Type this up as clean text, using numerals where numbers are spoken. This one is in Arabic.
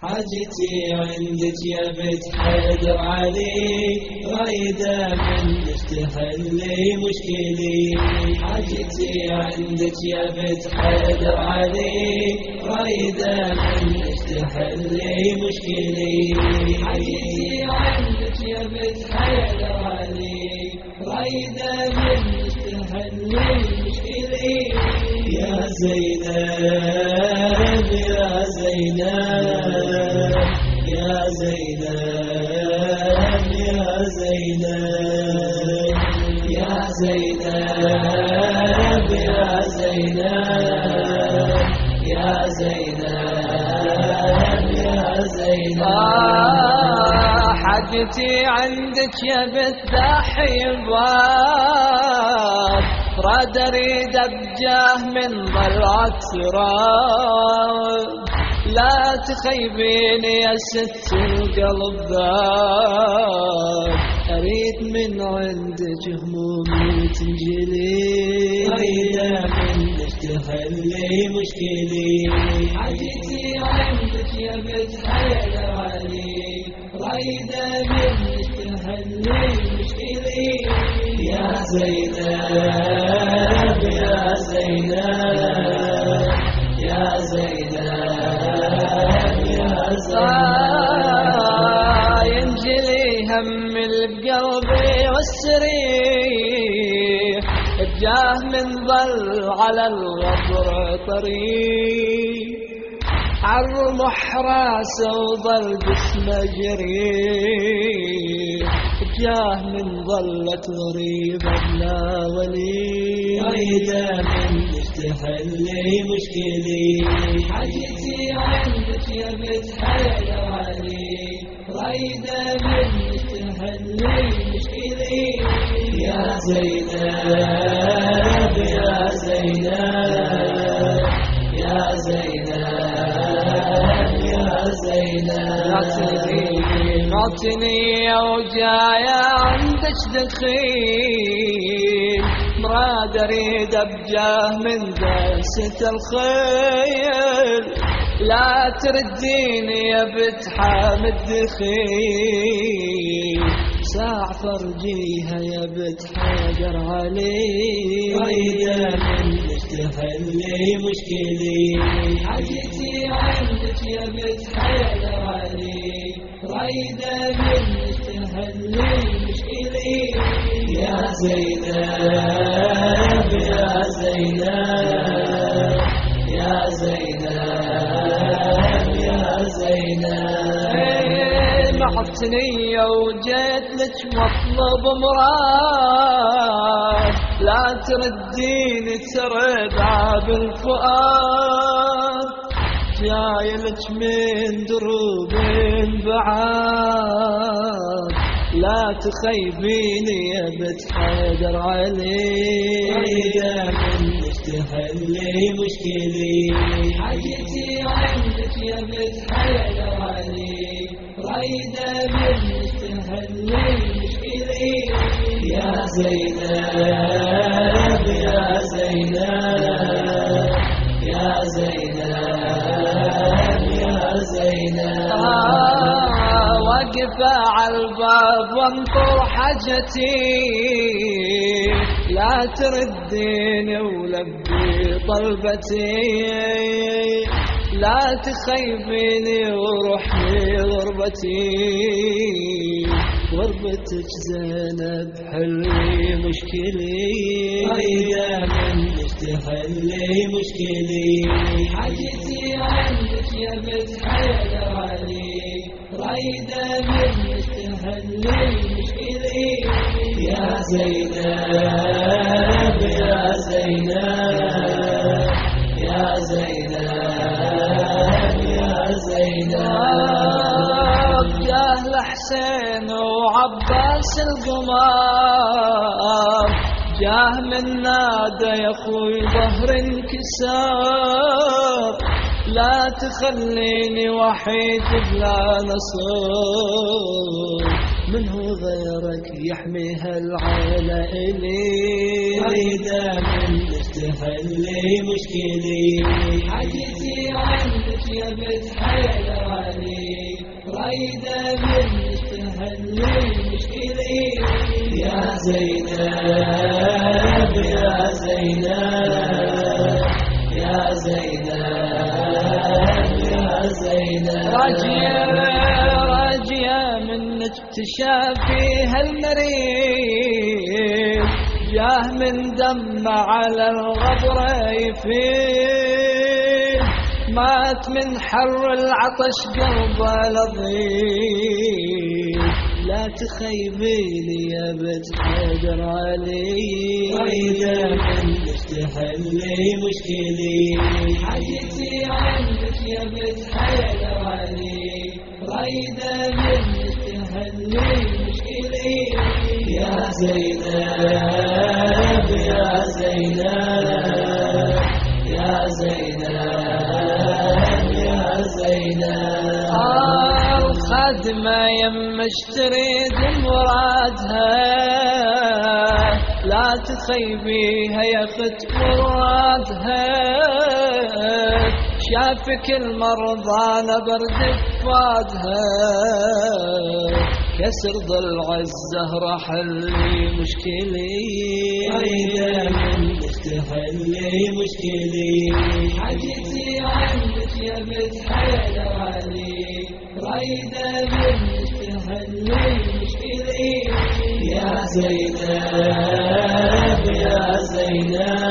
حاجتي عندك يا بنت حيدر علي، رايدة منك تحلي مشكلي. حاجتي عندك يا بنت حيدر علي، رايدة منك تحلي مشكلي. حاجتي عندك يا بنت حيدر علي، رايدة منك تحلي مشكلي. يا زينب يا زينب يا زينب يا زينب يا زينب يا زينب يا زينب يا زينب. حاجتي عندك يا بنت ضحي الباب، راد اريد بجاه من ضلعت سراب. لا تخيبيني يا ست القلب ذاب، اريد من عندك همومي تنجلي. رايدة منك تحلي مشكلي. حاجتي عندك يا بنت حيدر علي، رايدة منك تحلي مشكلي. يا زينب يا زينب يا زينب يا زينب. ينجلي هم القلب والسرير، بجاه من ظل على الغبر طريق. عالرمح راسه وظل جسمه جريح، بجاه من ظلت غريبة بلا ولي. رايدة منك تحلي مشكلي. حاجتي عندك يا بنت حيدر علي، رايدة منك تحلي مشكلي. يا زينب يا زينب يا زينب يا زينب. نعطني وجاية عندك دخيل، مراد اريد بجاه من دسة الخيل. لا ترديني يا بنت حامد دخيل، ساع فرجيها يا بنت حيدر علي. رايدة منك تحلي مشكلي. حاجتي عندك يا بنت حيدر علي، رايدة منك تحلي مشكلي. يا زينب يا زينب يا زينب يا زينب. محطني وجيت لك مطلب مراد، لا ترديني ترد عاب الفؤاد. جاي لك من دروب بعاد، لا تخيبيني يا بنت حيدر علي. رايدة منك تحلي مشكلي. حاجتي عندك يا بنت حيدر علي، رايدة منك تحلي مشكلي. يا زينب يا زينب يا زينب يا زينب. واقف على الباب وانطر حاجتي، لا ترديني ولبي طلبتي. لا تخيبيني وروحي غربتي، غربتك زينب حلي مشكلي. رايدة منك تحلي مشكلي. حاجتي عندك يا بنت حيدر علي، رايدة منك تحلي مشكلي. يا زينب يا زينب يا زينب يا زينب. جاه لحسين وعباس القمار، جاه من نادى يا اخوي ظهر انكسار. لا تخليني وحيد بلا نصر، من هو غيرك يحمي هالعيلة إلي. رايدة منك تحلي مشكلي. حاجتي عندك يا بنت حيدر علي، ريدة من تحلي مشكلي يا زينب يا زينب يا زينب يا زينب راجية منك تشافي هالمريض جاه من دم على الغبر يفيد مات من حر العطش قلبه لضيق لا تخيبي لي يا بنت حيدر علي ريدة منك تحلي مشكلي حاجتي عنك يا بنت حيدر علي ريدة منك تحلي مشكلي يا زينب يا زينب يا زينب يا زينب الخادمة يمش تريد مرادها لا تخيبيها يا خت مرادها شافك المرضى نبرد فادها كسر ضلع الزهرة حلي مشكلي ريدة منك تحلي مشكلي حاجتي عنك يا بنت حيدر علي ريدة منك تحلي مشكلي يا زينب يا زينب